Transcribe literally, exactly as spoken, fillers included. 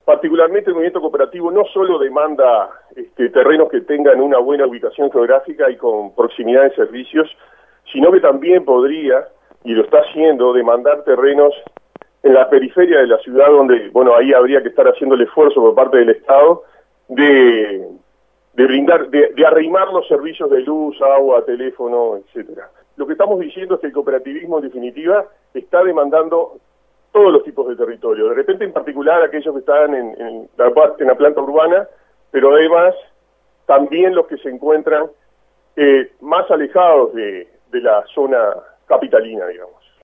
particularmente el movimiento cooperativo no solo demanda este, terrenos que tengan una buena ubicación geográfica y con proximidad de servicios, sino que también podría, y lo está haciendo, demandar terrenos en la periferia de la ciudad, donde, bueno, ahí habría que estar haciendo el esfuerzo por parte del Estado de, de brindar, de, de arrimar los servicios de luz, agua, teléfono, etcétera. Lo que estamos diciendo es que el cooperativismo, en definitiva, está demandando todos los tipos de territorio, de repente en particular aquellos que están en, en, la, en la planta urbana, pero además también los que se encuentran eh, más alejados de, de la zona capitalina, digamos.